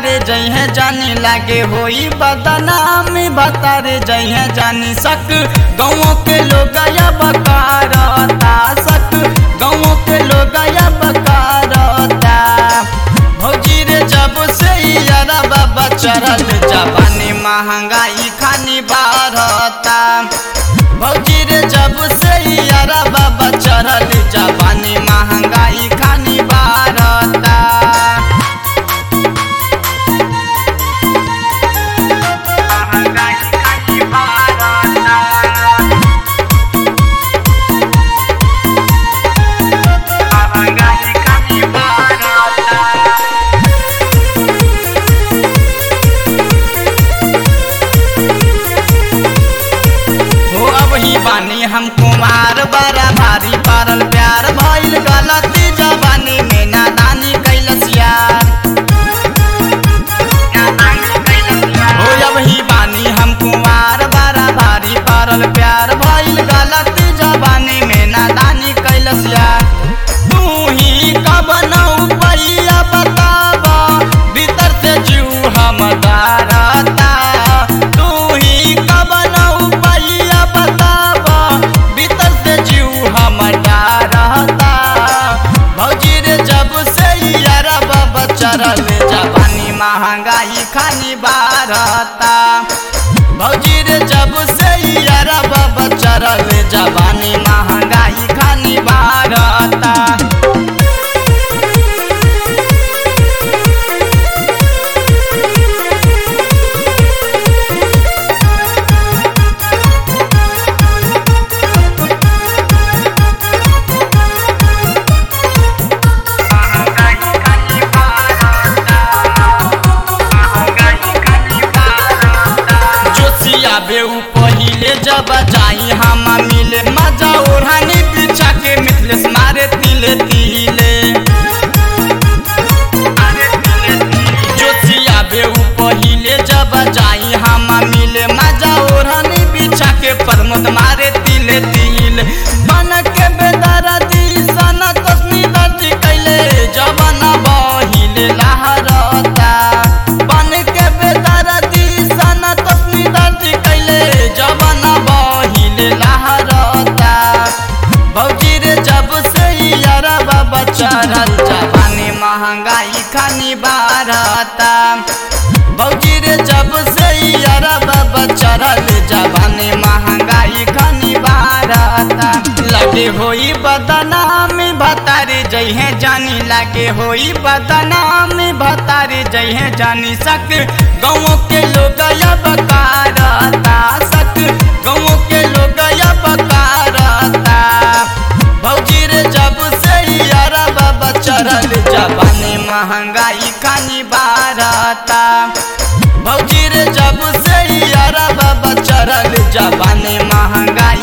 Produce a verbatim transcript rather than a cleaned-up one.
भतारे जइहे जानी लागे होई बदनाम भतारे जइहे जानी सक गाँव के लोग बकारता सक गाँव के लोग बकारता भौजी रे जब से यारा बाबा चढ़ल जवानी महंगाई खानी बारता भौजी रे जब से यारा बाबा चढ़ल जवानी महंगाई खानी बारता बानी हम कुमार बड़ा भारी पारल प्यार भइल गलती जवानी में नादानी कैलस यार हो अबही बानी हम कुमार बड़ा भारी पारल प्यार भइल गलती जवानी में नादानी कैलस यार तू ही कब नौ पैया बताबा भीतर से जीव हम दारता तू ही कब नौ पैया बता चढ़ल जवानी महंगाई खानी बारता भौजी रे जब से यारा बाबा चढ़ल जवानी महंगाई खानी बारता बेऊ पहिले जब जाई हम मिले मजा ओढ़ानी पीछा के मिथलेस मारे तिले तिले जोतिया बेऊ पहिले जब जाई हम मिले मजा ओढ़ानी पीछा के परमत मारे तिले तिले बन के बेदर्दी सना तस्नी दर्दी कैले जवाना बहिले लहरता बन के बेदर्दी सना तस्नी दर्दी जवाना बहिले लहरता भौजी रे जब से यारा बाबा चढ़ल जवानी महंगाई खानी बारता भौजी रे जब से यारा बाबा चढ़ल जवानी महंगाई खानी बारता लगे होई बदनाम भतारे जइहे जानी लागे होई बदनाम भतारे जइहे जानी सक गाँव के लोग बकारता सक गाँव के लोग बकारता भौजी रे जब से यारा बाबा चढ़ल जवानी महंगाई खानी बारता भौजी रे जब से यारा बाबा चढ़ल जवानी महंगाई